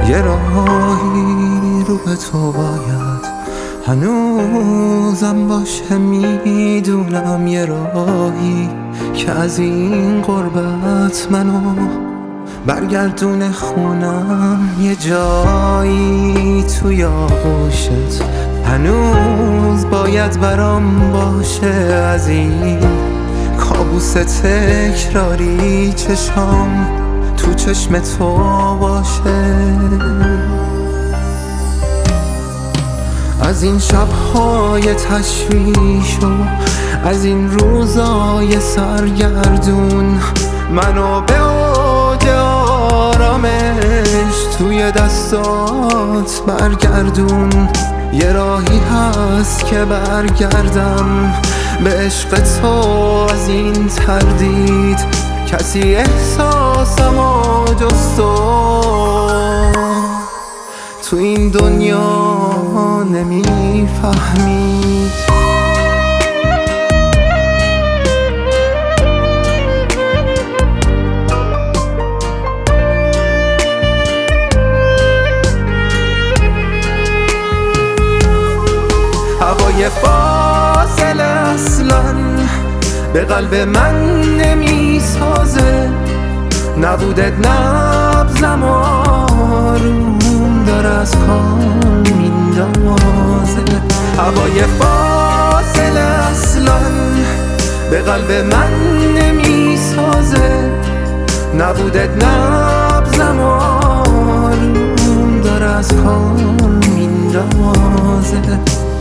یه راهی رو به تو باید هنوزم باشه، میدونم یه راهی که از این غربت منو برگردونه خونم. یه جایی توی آغوشت هنوز باید برام باشه، از این کابوس تکراری چشام تو چشم تو باشه. از این شب‌های تشویش و از این روزای سرگردون منو به اوج آرامش توی دستات برگردون. یه راهی هست که برگردم به عشق تو از این تردید، کسی احساسمو جز تو این دنیا نمیفهمید. هوای فاصله اصلا به قلب من نمیسازه، نبودت نبضم آروم داره از کام میندازه. هوای فاصله اصلا به قلب من نمیسازه، نبودت نبضم آروم داره از کام میندازه.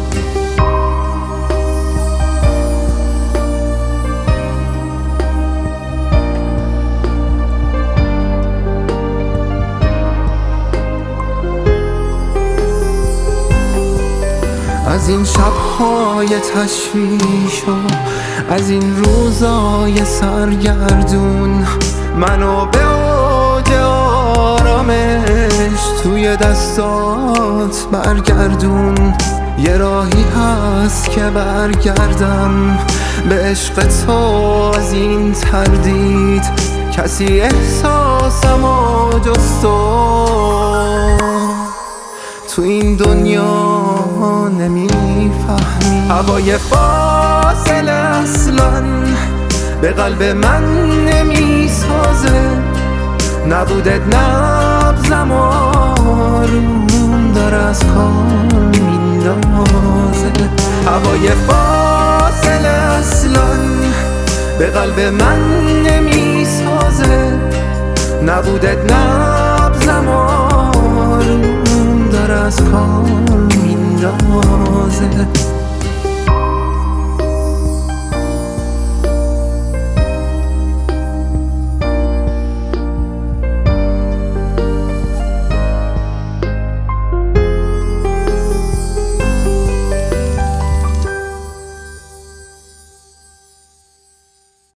از این شب‌های تشویش و از این روزای سرگردون منو به اوج آرامش توی دستات برگردون. یه راهی هست که برگردم به عشق تو از این تردید، کسی احساسمو جز تو این دنیا نمیفهمی. هوای فاصله اصلا به قلب من نمیسازه، نبودت نبضم آروم داره از کام میندازه. هوای فاصله اصلا به قلب من نمیسازه، نبودت